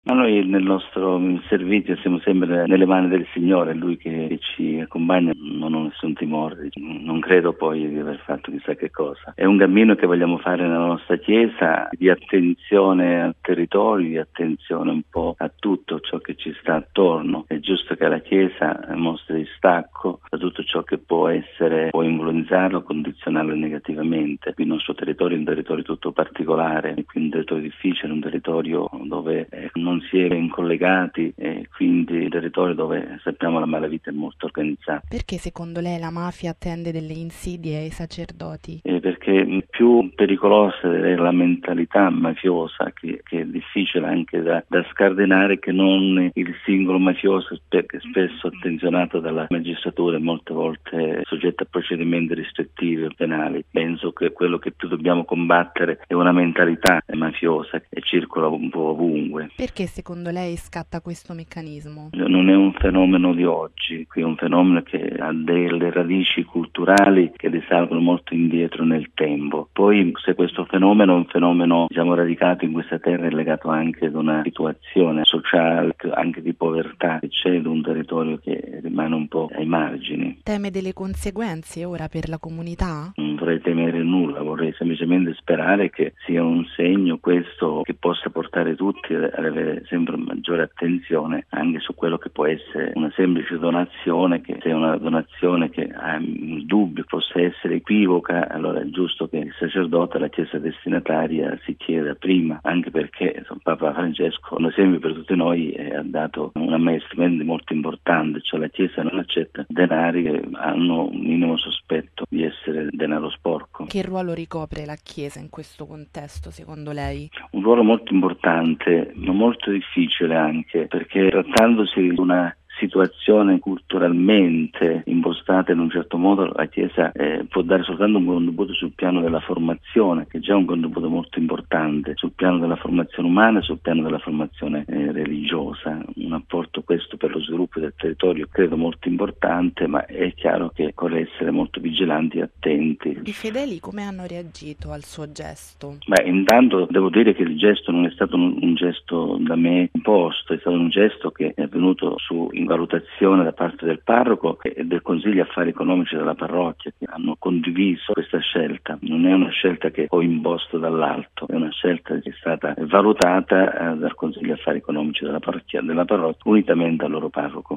Ma noi nel nostro servizio siamo sempre nelle mani del Signore, è Lui che ci accompagna, non ho nessun timore, non credo poi di aver fatto chissà che cosa. È un cammino che vogliamo fare nella nostra Chiesa di attenzione al territorio, di attenzione un po' a tutto ciò che ci sta attorno. È giusto che la Chiesa mostri distacco da tutto ciò che può influenzarlo, condizionarlo negativamente. Il nostro territorio è un territorio tutto particolare, quindi un territorio difficile, un territorio dove non si è incollegati e quindi un territorio dove sappiamo la malavita è molto organizzata. Perché secondo lei la mafia tende delle insidie ai sacerdoti? Perché più pericolosa è la mentalità mafiosa, che è difficile anche da scardinare, che non il singolo mafioso, perché spesso attenzionato dalla magistratura e molte volte soggetto a procedimenti restrittivi o penali. Penso che quello che più dobbiamo combattere è una mentalità mafiosa che circola un po' ovunque. Perché secondo lei scatta questo meccanismo? Non è un fenomeno di oggi, qui è un fenomeno che ha delle radici culturali che risalgono molto indietro nel tempo. Poi se questo fenomeno è un fenomeno radicato in questa terra, è legato anche ad una situazione sociale, anche di povertà che c'è, ad un territorio che rimane un po' ai margini. Teme delle conseguenze ora per la comunità? Non vorrei temere nulla, vorrei semplicemente sperare che sia un segno questo che possa portare tutti ad avere sempre maggiore attenzione anche su quello che può essere una semplice donazione, che se è una donazione che ha dubbi, possa essere equivoca, allora è giusto che il sacerdote, la Chiesa destinataria, si chieda prima, anche perché Papa Francesco, un esempio per tutti noi, ha dato un ammaestramento molto importante, cioè la Chiesa non accetta denari che hanno un minimo sospetto di essere denaro sporco. Che ruolo ricopre la Chiesa in questo contesto, secondo lei? Un ruolo molto importante, ma molto difficile anche, perché trattandosi di una situazione culturalmente impostata in un certo modo, la Chiesa può dare soltanto un contributo sul piano della formazione, che è già un contributo molto importante, sul piano della formazione umana e sul piano della formazione religiosa. Un apporto questo per lo sviluppo del territorio credo molto importante, ma è chiaro che occorre essere molto vigilanti e attenti. I fedeli come hanno reagito al suo gesto? Intanto devo dire che il gesto non è stato un gesto da me imposto, è stato un gesto che è avvenuto in valutazione da parte del parroco e del Consiglio Affari Economici della parrocchia, che hanno condiviso questa scelta. Non è una scelta che ho imposto dall'alto, è una scelta che è stata valutata dal Consiglio Affari Economici della parrocchia unitamente al loro parroco.